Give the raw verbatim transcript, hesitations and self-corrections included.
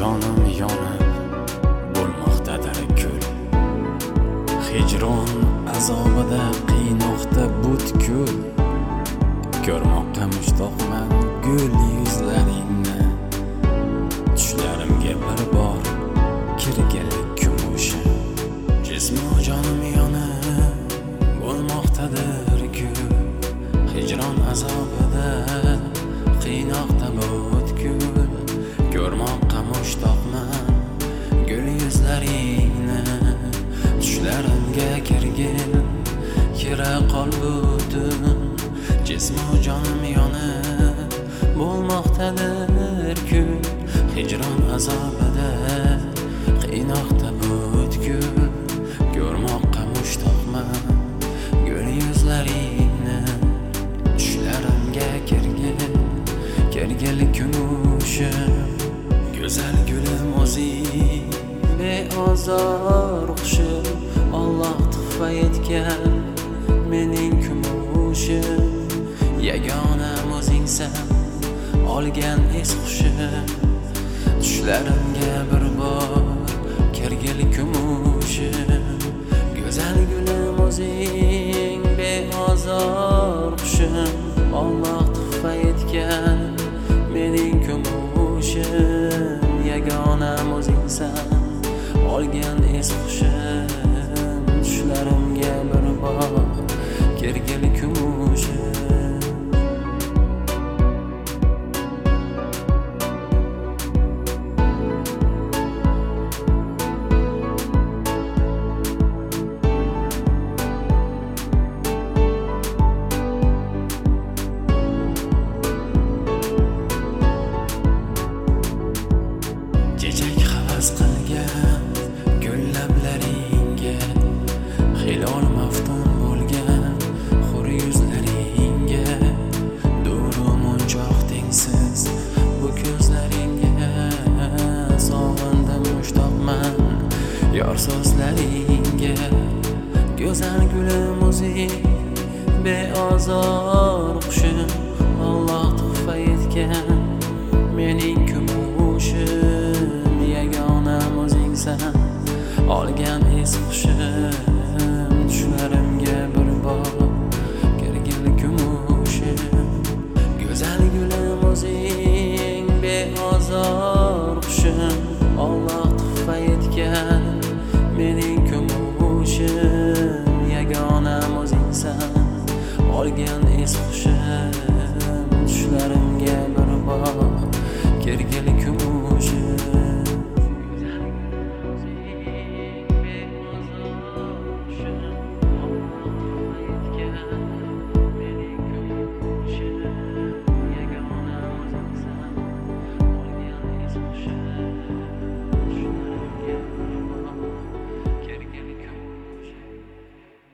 jonim yonib bo'lmoqdadir kul. Hijron azobida qiynoqda butkul. Ko'rmoqqa mushtoqman gul yuzlaringni. Tushlarimga bir bor kirgili kumushi. Jismu jonim yonib bo'lmoqdadir kul. Hijron azobida qiynoqda butkul. Ko'rmoqqa mushtoqman gul yuzlaringni. Tushlarimga kirgil kira qol butun. Jismu jonim yonib bo'lmoqdadir kul. Hijron azobida qiynoqda butkul. Ko'rmoqqa mushtoqman gul yuzlaringni. Tushlarimga kirgil kirgil kumushim. Go'zal gulim o'zing beozor qushim. Alloh tuhfa etgan mening kumushim. Yagonam o'zingsan olgan es qushim. Tushlarimga bir bor kirgil kumushim. Go'zal gulim o'zing beozor qushim. Alloh tuhfa etgan mening kumushim. Yagonam o'zingsan olgan es qushim. Tushlarimga bir bor kirgil kumushim. Chechak havas qilgan gul lablaringga. Hilol maftun bo'lgan xur yuzlaringga. Duru munchoq tengsiz bu ko'zlaringga. Sog'indim mushtoqman yor so'zlaringga. Go'zal gulim o'zing beozor qushim. Alloh tuhfa etgan mening kumushim. Yagonam o'zingsan olgan es qushim. Tushlarimga bir bor kirgil kumushim. Go'zal gulim o'zing beozor qushim. Alloh tuhfa etgan mening kumushim. Yagonam o'zingsan olgan es qushim.